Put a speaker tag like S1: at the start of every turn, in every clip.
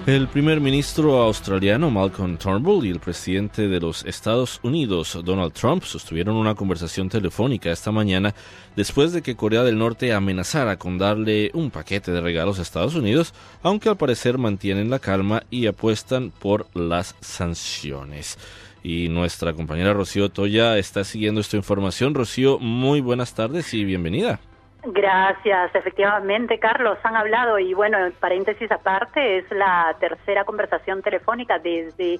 S1: El primer ministro australiano Malcolm Turnbull y el presidente de los Estados Unidos Donald Trump sostuvieron una conversación telefónica esta mañana después de que Corea del Norte amenazara con darle un paquete de regalos a Estados Unidos, aunque al parecer mantienen la calma y apuestan por las sanciones. Y nuestra compañera Rocío Toya está siguiendo esta información. Rocío, muy buenas tardes y bienvenida.
S2: Gracias, efectivamente, Carlos, han hablado y bueno, en paréntesis aparte, es la tercera conversación telefónica desde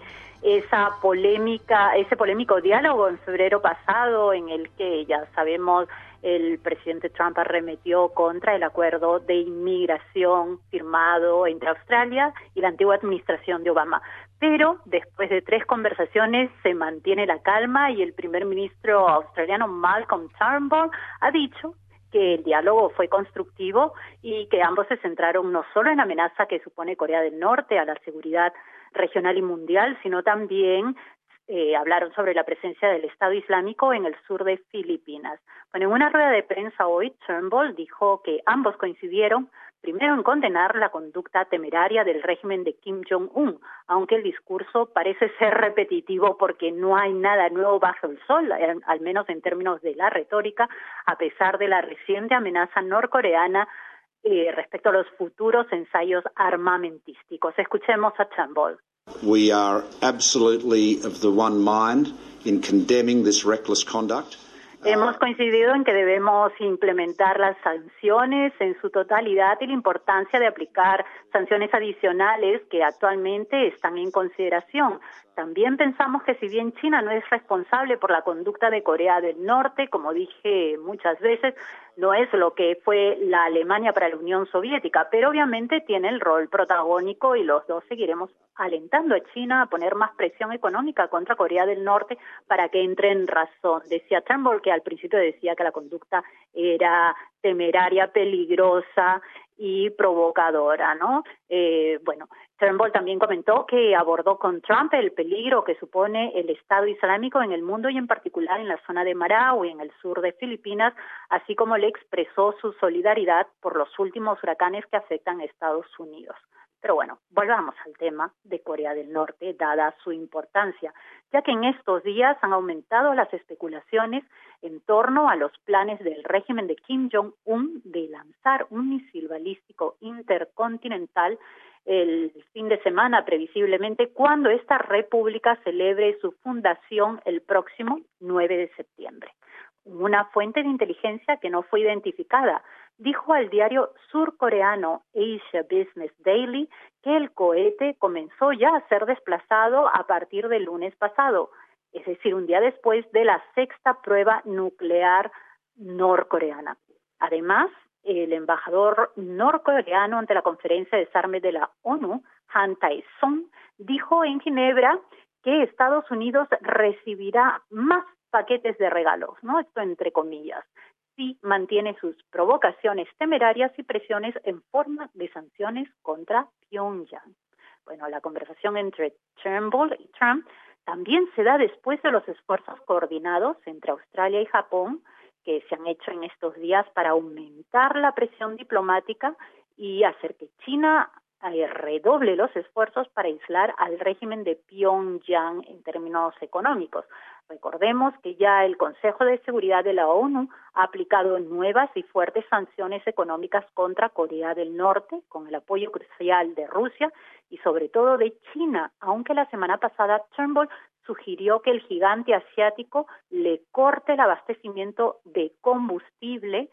S2: ese polémico diálogo en febrero pasado en el que ya sabemos el presidente Trump arremetió contra el acuerdo de inmigración firmado entre Australia y la antigua administración de Obama. Pero después de 3 conversaciones se mantiene la calma y el primer ministro australiano Malcolm Turnbull ha dicho que el diálogo fue constructivo y que ambos se centraron no solo en la amenaza que supone Corea del Norte a la seguridad regional y mundial, sino también hablaron sobre la presencia del Estado Islámico en el sur de Filipinas. Bueno, en una rueda de prensa hoy, Turnbull dijo que ambos coincidieron primero en condenar la conducta temeraria del régimen de Kim Jong-un, aunque el discurso parece ser repetitivo porque no hay nada nuevo bajo el sol, al menos en términos de la retórica, a pesar de la reciente amenaza norcoreana respecto a los futuros ensayos armamentísticos. Escuchemos a Turnbull.
S3: We are absolutely of the one mind in condemning this reckless conduct.
S2: Hemos coincidido en que debemos implementar las sanciones en su totalidad y la importancia de aplicar sanciones adicionales que actualmente están en consideración. También pensamos que si bien China no es responsable por la conducta de Corea del Norte, como dije muchas veces, no es lo que fue la Alemania para la Unión Soviética, pero obviamente tiene el rol protagónico y los dos seguiremos alentando a China a poner más presión económica contra Corea del Norte para que entre en razón. Decía Turnbull, que al principio decía que la conducta era temeraria, peligrosa y provocadora, ¿no? Bueno, Turnbull también comentó que abordó con Trump el peligro que supone el Estado Islámico en el mundo y en particular en la zona de Marawi, en el sur de Filipinas, así como le expresó su solidaridad por los últimos huracanes que afectan a Estados Unidos. Pero bueno, volvamos al tema de Corea del Norte, dada su importancia, ya que en estos días han aumentado las especulaciones en torno a los planes del régimen de Kim Jong-un de lanzar un misil balístico intercontinental el fin de semana, previsiblemente, cuando esta república celebre su fundación el próximo 9 de septiembre. Una fuente de inteligencia que no fue identificada dijo al diario surcoreano Asia Business Daily que el cohete comenzó ya a ser desplazado a partir del lunes pasado, es decir, un día después de la 6ª prueba nuclear norcoreana. Además, el embajador norcoreano ante la Conferencia de Desarme de la ONU, Han Tae-song, dijo en Ginebra que Estados Unidos recibirá más paquetes de regalos, ¿no? Esto entre comillas, si mantiene sus provocaciones temerarias y presiones en forma de sanciones contra Pyongyang. Bueno, la conversación entre Turnbull y Trump también se da después de los esfuerzos coordinados entre Australia y Japón que se han hecho en estos días para aumentar la presión diplomática y hacer que China redoble los esfuerzos para aislar al régimen de Pyongyang en términos económicos. Recordemos que ya el Consejo de Seguridad de la ONU ha aplicado nuevas y fuertes sanciones económicas contra Corea del Norte, con el apoyo crucial de Rusia y sobre todo de China, aunque la semana pasada Turnbull sugirió que el gigante asiático le corte el abastecimiento de combustible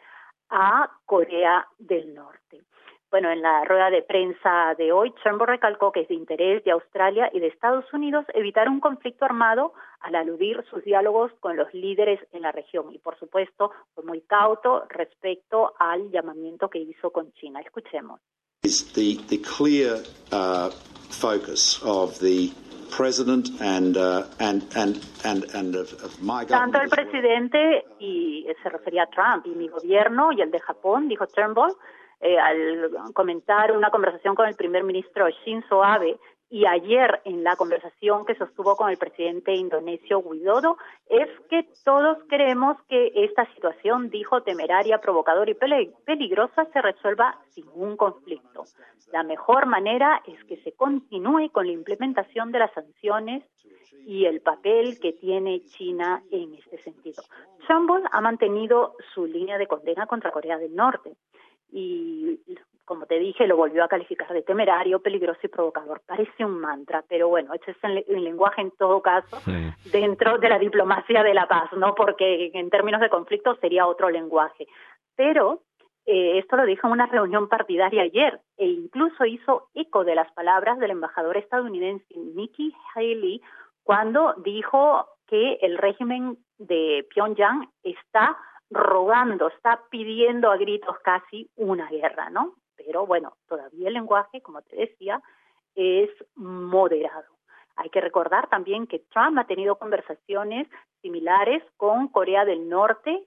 S2: a Corea del Norte. Bueno, en la rueda de prensa de hoy, Turnbull recalcó que es de interés de Australia y de Estados Unidos evitar un conflicto armado al aludir sus diálogos con los líderes en la región. Y, por supuesto, fue muy cauto respecto al llamamiento que hizo con China. Escuchemos.
S3: The clear focus of the president and of my government.
S2: Tanto el presidente, y se refería a Trump, y mi gobierno, y el de Japón, dijo Turnbull, al comentar una conversación con el primer ministro Shinzo Abe, y ayer en la conversación que sostuvo con el presidente indonesio Widodo, es que todos queremos que esta situación, dijo, temeraria, provocadora y peligrosa, se resuelva sin un conflicto. La mejor manera es que se continúe con la implementación de las sanciones y el papel que tiene China en este sentido. Turnbull ha mantenido su línea de condena contra Corea del Norte y, como te dije, lo volvió a calificar de temerario, peligroso y provocador. Parece un mantra, pero bueno, este es el lenguaje en todo caso dentro de la diplomacia de la paz, ¿no? Porque en términos de conflicto sería otro lenguaje. Pero esto lo dijo en una reunión partidaria ayer e incluso hizo eco de las palabras del embajador estadounidense Nikki Haley cuando dijo que el régimen de Pyongyang está rogando, está pidiendo a gritos casi una guerra, ¿no? Pero bueno, todavía el lenguaje, como te decía, es moderado. Hay que recordar también que Trump ha tenido conversaciones similares con Corea del Norte,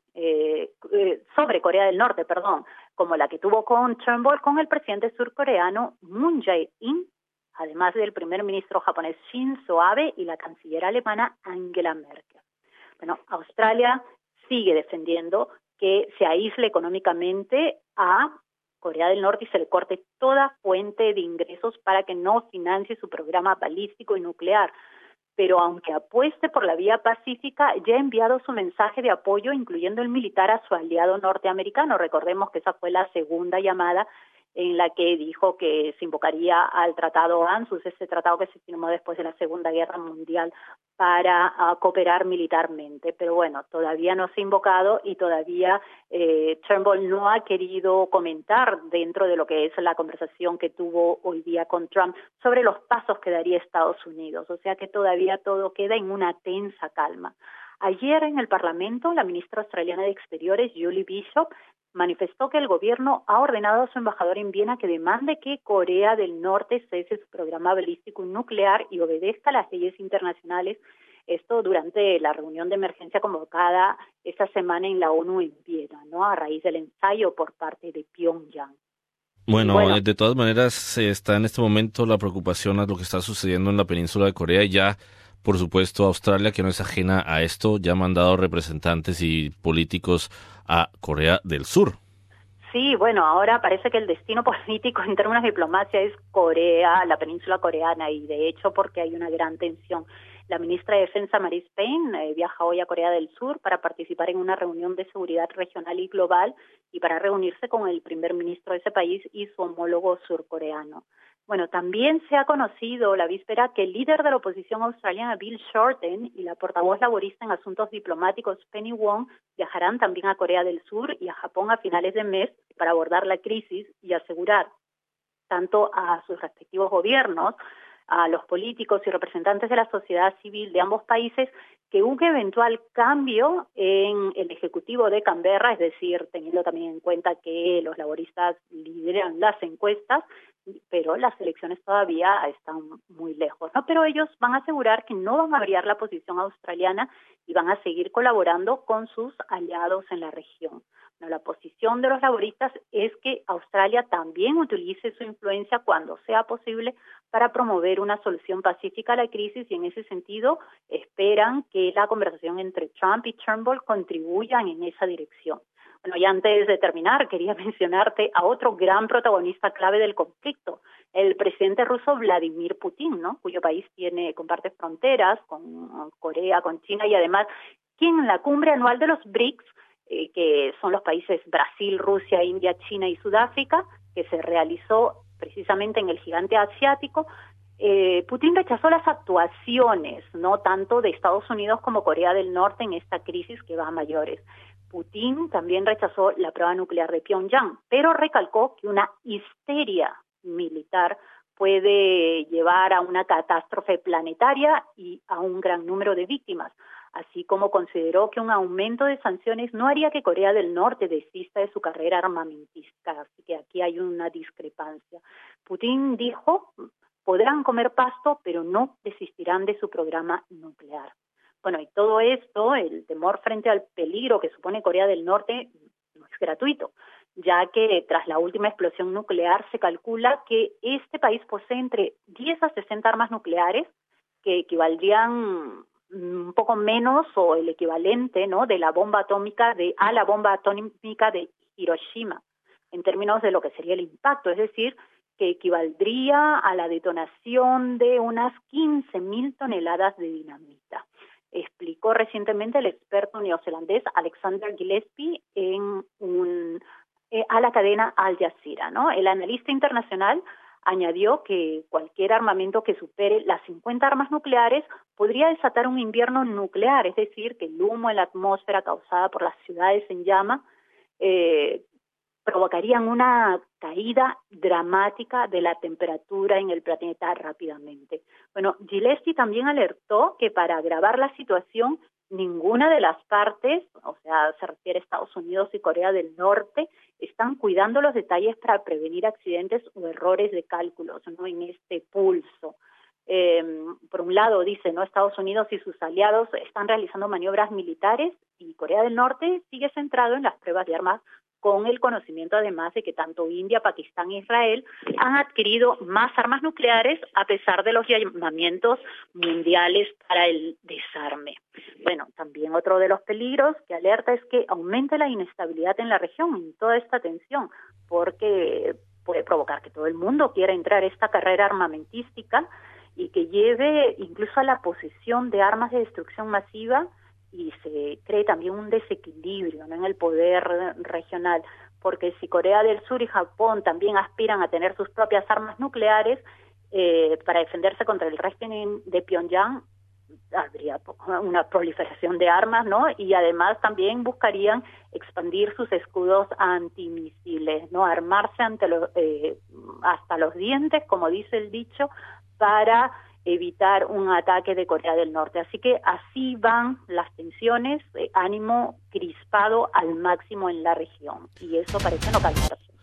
S2: sobre Corea del Norte, como la que tuvo con Turnbull, con el presidente surcoreano Moon Jae-in, además del primer ministro japonés Shinzo Abe y la canciller alemana Angela Merkel. Bueno, Australia sigue defendiendo que se aísle económicamente a Corea del Norte y se le corte toda fuente de ingresos para que no financie su programa balístico y nuclear. Pero aunque apueste por la vía pacífica, ya ha enviado su mensaje de apoyo, incluyendo el militar, a su aliado norteamericano. Recordemos que esa fue la segunda llamada en la que dijo que se invocaría al Tratado ANZUS, ese tratado que se firmó después de la Segunda Guerra Mundial para cooperar militarmente. Pero bueno, todavía no se ha invocado y todavía Turnbull no ha querido comentar dentro de lo que es la conversación que tuvo hoy día con Trump sobre los pasos que daría Estados Unidos. O sea que todavía todo queda en una tensa calma. Ayer en el Parlamento, la ministra australiana de Exteriores, Julie Bishop, manifestó que el gobierno ha ordenado a su embajador en Viena que demande que Corea del Norte cese su programa balístico nuclear y obedezca las leyes internacionales. Esto durante la reunión de emergencia convocada esta semana en la ONU en Viena, ¿no? A raíz del ensayo por parte de Pyongyang.
S1: Bueno, de todas maneras está en este momento la preocupación a lo que está sucediendo en la península de Corea y ya, por supuesto, Australia, que no es ajena a esto, ya ha mandado representantes y políticos a Corea del Sur.
S2: Sí, bueno, ahora parece que el destino político en términos de diplomacia es Corea, la península coreana, y de hecho porque hay una gran tensión. La ministra de Defensa, Marise Payne, viaja hoy a Corea del Sur para participar en una reunión de seguridad regional y global y para reunirse con el primer ministro de ese país y su homólogo surcoreano. Bueno, también se ha conocido la víspera que el líder de la oposición australiana, Bill Shorten, y la portavoz laborista en asuntos diplomáticos, Penny Wong, viajarán también a Corea del Sur y a Japón a finales de mes para abordar la crisis y asegurar tanto a sus respectivos gobiernos, a los políticos y representantes de la sociedad civil de ambos países, que un eventual cambio en el ejecutivo de Canberra, es decir, teniendo también en cuenta que los laboristas lideran las encuestas, pero las elecciones todavía están muy lejos, ¿no? Pero ellos van a asegurar que no van a variar la posición australiana y van a seguir colaborando con sus aliados en la región. La posición de los laboristas es que Australia también utilice su influencia cuando sea posible para promover una solución pacífica a la crisis y en ese sentido esperan que la conversación entre Trump y Turnbull contribuyan en esa dirección. Bueno, y antes de terminar, quería mencionarte a otro gran protagonista clave del conflicto, el presidente ruso Vladimir Putin, ¿no? Cuyo país comparte fronteras con Corea, con China y además quien en la cumbre anual de los BRICS, que son los países Brasil, Rusia, India, China y Sudáfrica, que se realizó precisamente en el gigante asiático, Putin rechazó las actuaciones, no tanto de Estados Unidos como Corea del Norte en esta crisis que va a mayores. Putin también rechazó la prueba nuclear de Pyongyang, pero recalcó que una histeria militar puede llevar a una catástrofe planetaria y a un gran número de víctimas, así como consideró que un aumento de sanciones no haría que Corea del Norte desista de su carrera armamentista, así que aquí hay una discrepancia. Putin dijo, podrán comer pasto, pero no desistirán de su programa nuclear. Bueno, y todo esto, el temor frente al peligro que supone Corea del Norte, no es gratuito. ya que tras la última explosión nuclear se calcula que este país posee entre 10 a 60 armas nucleares que equivaldrían un poco menos o el equivalente, ¿no?, de la bomba atómica a la bomba atómica de Hiroshima, en términos de lo que sería el impacto, es decir, que equivaldría a la detonación de unas 15.000 toneladas de dinamita. Explicó recientemente el experto neozelandés Alexander Gillespie a la cadena Al Jazeera, ¿no? El analista internacional añadió que cualquier armamento que supere las 50 armas nucleares podría desatar un invierno nuclear, es decir, que el humo en la atmósfera causada por las ciudades en llama provocarían una caída dramática de la temperatura en el planeta rápidamente. Bueno, Gillespie también alertó que para agravar la situación, ninguna de las partes, o sea, se refiere a Estados Unidos y Corea del Norte, están cuidando los detalles para prevenir accidentes o errores de cálculos, ¿no?, en este pulso. Por un lado, dice, ¿no?, Estados Unidos y sus aliados están realizando maniobras militares y Corea del Norte sigue centrado en las pruebas de armas, con el conocimiento además de que tanto India, Pakistán e Israel han adquirido más armas nucleares a pesar de los llamamientos mundiales para el desarme. Bueno, también otro de los peligros que alerta es que aumente la inestabilidad en la región, en toda esta tensión, porque puede provocar que todo el mundo quiera entrar a esta carrera armamentística y que lleve incluso a la posesión de armas de destrucción masiva, y se cree también un desequilibrio, ¿no?, en el poder regional, porque si Corea del Sur y Japón también aspiran a tener sus propias armas nucleares para defenderse contra el régimen de Pyongyang, habría una proliferación de armas, ¿no?, y además también buscarían expandir sus escudos antimisiles, ¿no?, armarse hasta los dientes, como dice el dicho, para evitar un ataque de Corea del Norte. Así que así van las tensiones, ánimo crispado al máximo en la región, y eso parece no calmarse.